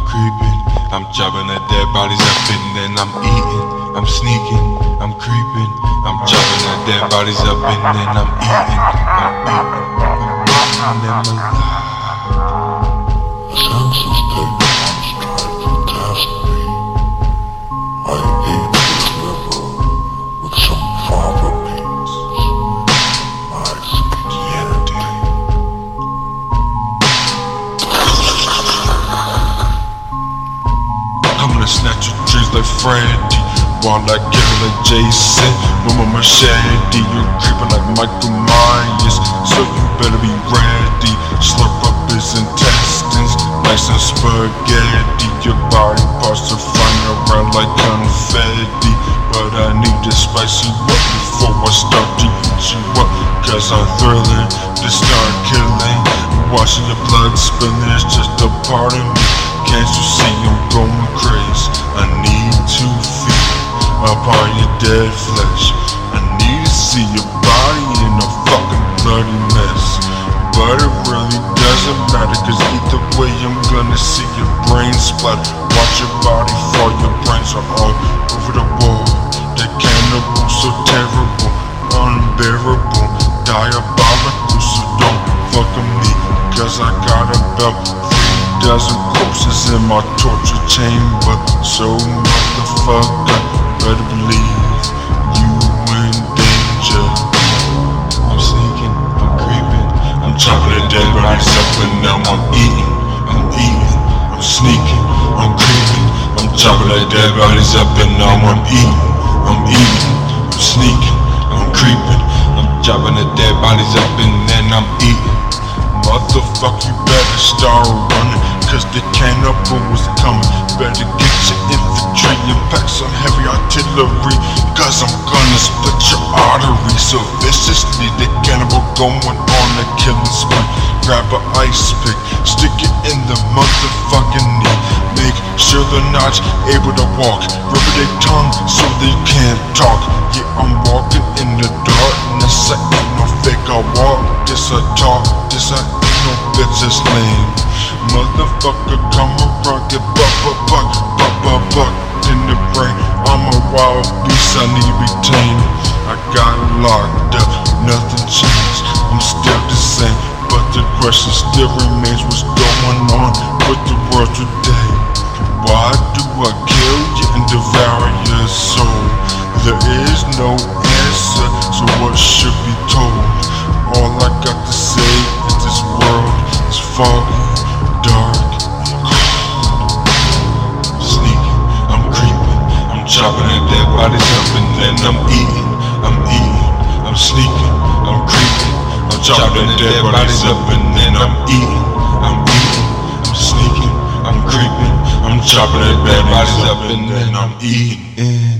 creeping, I'm chopping the dead bodies up and then I'm eating, I'm sneaking, I'm creeping, I'm chopping the dead bodies up and then I'm eating, I'm them alive. The census takedown tried to test me. I ate this liver with some fava beans. My spaghetti. I'm gonna snatch your dreams like Freddy, while I kill it like Jason. With my machete, you're creeping like Michael Myers, so you better be ready. Slurp up his intestines like some spaghetti. Your body parts are flying around like confetti, but I need to spice you up before I start to eat you up, cause I'm thrilling to start killing. Watching the blood spilling is just a part of me. Can't you see I'm going crazy? I need to feed upon your dead flesh. I need to see your body in a fucking bloody mess. But it really doesn't matter, cause either way I'm gonna see your brain splatter. Watch your body fall, your brains are all over the wall. The cannibal, so terrible, unbearable, diabolical. So don't fuck with me, cause I got about 3 dozen corpses in my torture chamber. So motherfucker, better believe you in danger. I'm sneaking, I'm creeping, I'm chopping the dead bodies up and now I'm eating, I'm sneaking, I'm creeping, I'm chopping the dead bodies up and now I'm eating, I'm sneaking, I'm creeping, I'm chopping the dead bodies up and then I'm eating. Motherfucker, you better start running, cause the cannibal was coming. Better get your infantry and pack some heavy artillery, cause I'm gonna split your artery so viciously. The cannibal going on a killing spree. Grab an ice pick, stick it in the motherfucking knee. Make sure they're not able to walk. Rubber their tongue so they can't talk. Yeah, I'm walking in the darkness. I ain't no fake, I walk this, I talk this, I ain't no bitches lame. Motherfucker, come around, get buck in the brain. I'm a wild beast, I need retained. I got locked up, nothing changed, I'm still the same. But the question still remains, what's going on with the world today? Why do I kill you and devour your soul? There is no answer, so what should be told? All I got to say is this world is foggy, dark, and cold. Sneaking, I'm creeping, I'm chopping the dead bodies up and then I'm eating, I'm sneaking, I'm creeping, I'm chopping the dead bodies up and then I'm eating, I'm sneaking, I'm creeping, I'm chopping the dead bodies up and then I'm eating.